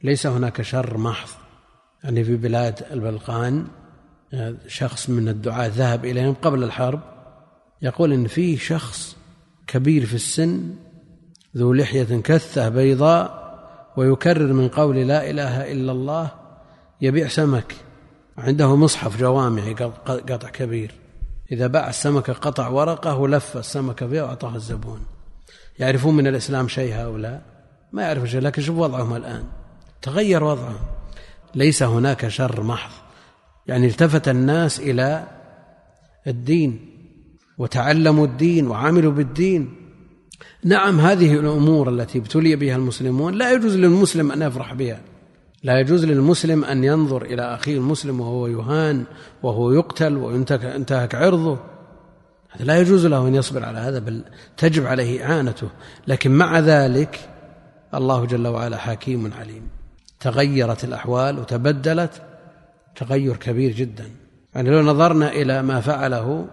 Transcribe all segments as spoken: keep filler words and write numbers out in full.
ليس هناك شر محض. يعني في بلاد البلقان شخص من الدعاة ذهب إليهم قبل الحرب يقول إن فيه شخص كبير في السن ذو لحية كثة بيضاء ويكرر من قول لا إله إلا الله، يبيع سمك، عنده مصحف جوامعي قطع كبير، إذا باع السمكة قطع ورقة ولف السمكة فيها وأعطاها الزبون. يعرفون من الإسلام شيء هؤلاء؟ ما يعرفون شيء، لكن شوف وضعهم الآن، تغير وضعهم. ليس هناك شر محض، يعني التفت الناس إلى الدين وتعلموا الدين وعملوا بالدين. نعم، هذه الأمور التي ابتلي بها المسلمون لا يجوز للمسلم أن يفرح بها، لا يجوز للمسلم أن ينظر إلى أخيه المسلم وهو يهان وهو يقتل وينتهك عرضه، هذا لا يجوز له أن يصبر على هذا، بل تجب عليه إعانته. لكن مع ذلك الله جل وعلا حكيم عليم، تغيرت الأحوال وتبدلت تغير كبير جدا. يعني لو نظرنا إلى ما فعله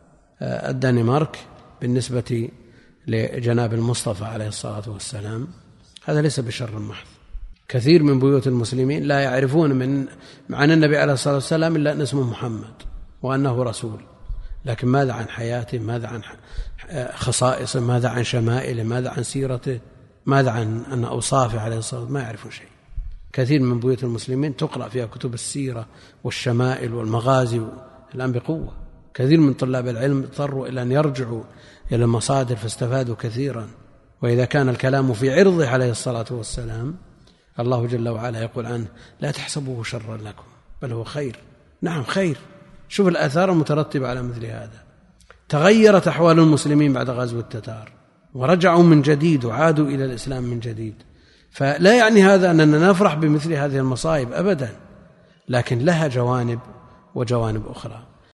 الدنمارك بالنسبة لجناب المصطفى عليه الصلاة والسلام، هذا ليس بشر محض. كثير من بيوت المسلمين لا يعرفون من عن النبي عليه الصلاة والسلام إلا أن اسمه محمد وأنه رسول، لكن ماذا عن حياته، ماذا عن خصائصه، ماذا عن شمائله، ماذا عن سيرته، ماذا عن أن أوصافه عليه الصلاة والسلام، ما يعرفون شيء. كثير من بيوت المسلمين تقرأ فيها كتب السيرة والشمائل والمغازي الآن بقوة. كثير من طلاب العلم اضطروا إلى أن يرجعوا إلى المصادر فاستفادوا كثيرا. وإذا كان الكلام في عرضه عليه الصلاة والسلام، الله جل وعلا يقول عنه لا تحسبوه شرا لكم بل هو خير. نعم خير. شوف الآثار المترتبة على مثل هذا. تغيرت أحوال المسلمين بعد غزو التتار ورجعوا من جديد وعادوا إلى الإسلام من جديد. فلا يعني هذا أننا نفرح بمثل هذه المصائب أبدا، لكن لها جوانب وجوانب أخرى.